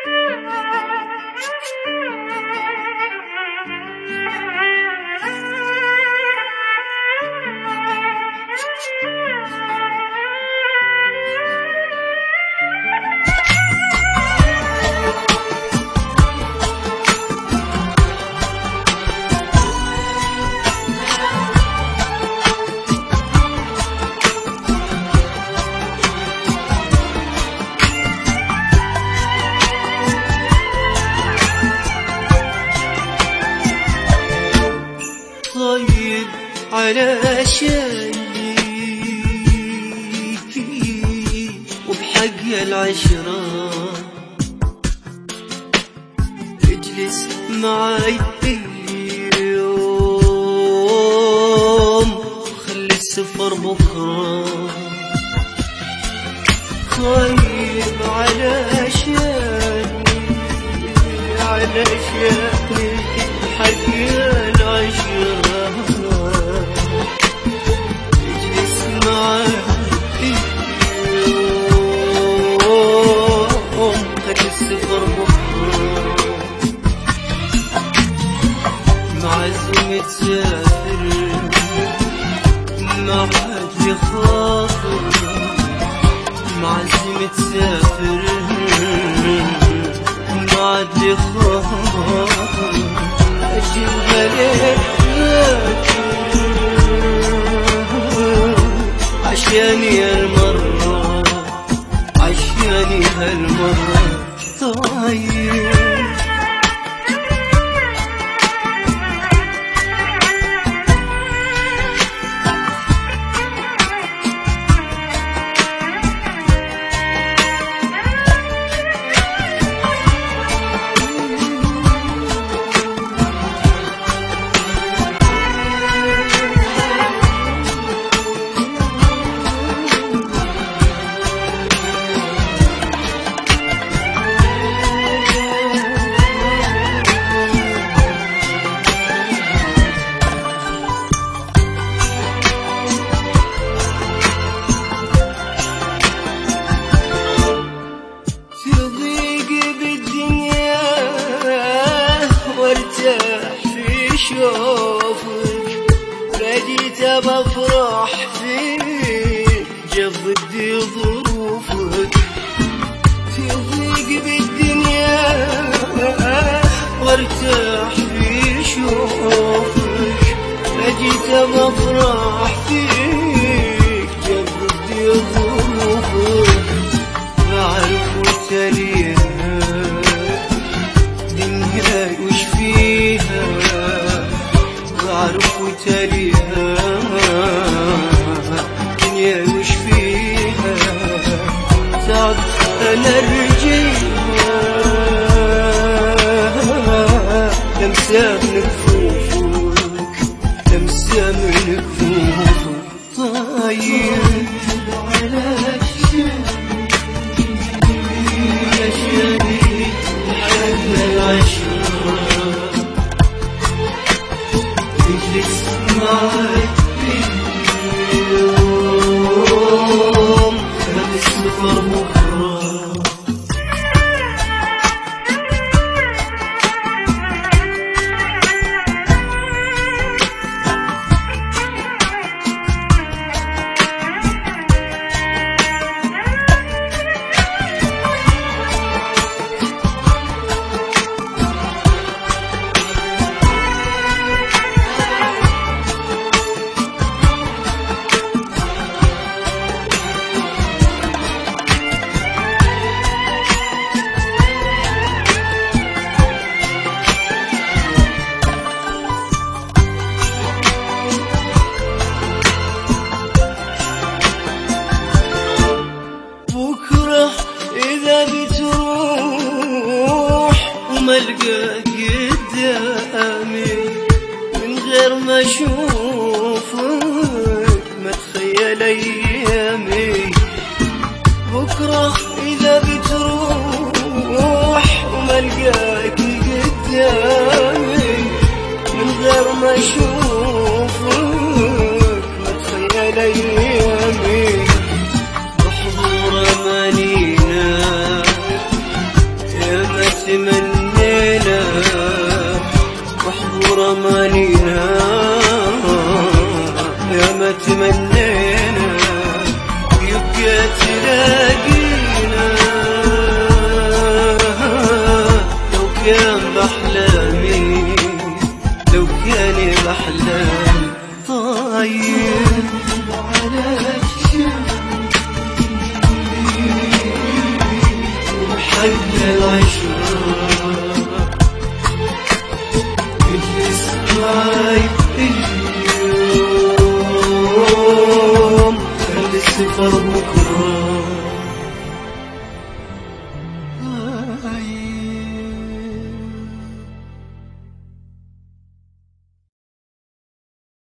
طيب على شيء وبحق العشرة اجلس معي اليوم وخلي السفر بكرة. طيب على شيء بحق العشرة اجلس معي اليوم خلي السفر بكرة. معزوم تسافر ما عاد لي خاطر، معزوم تسافر ما عاد لي خاطر، أجيبها لك عشاني هالمرة، عشاني هالمرة. طيب شوفك بديت بفرح فيك، جبدي ظروفك في ضيق بالدنيا وارتاح في شوفك، بديت بفرح فيك، جبدي ظروفك. بعرف وتليها دنيا وش فيها، بعرف وتليها دنيا وش فيها، تعب أنا رجيها لمسة من كفوفك، لمسة من كفوفك. طيب على شيء حق العشرة اجلس معي اليوم خلي السفر بكرة. إذا بتروح وما القاك قدامي من غير ما أشوفك ما تخيل أيامي. بكرة إذا بتروح وما القاك قدامي من غير ما أشوفك ما تخيل أيامي. بحضور أمانينا يا تمنينا وحضور امانينا، يا ما تمنينا يبقى تلاقينا. لو كان بأحلامي، لو كان بأحلامي طاير على حق العشرة اجلس معي اليوم، خلي السفر بكرة.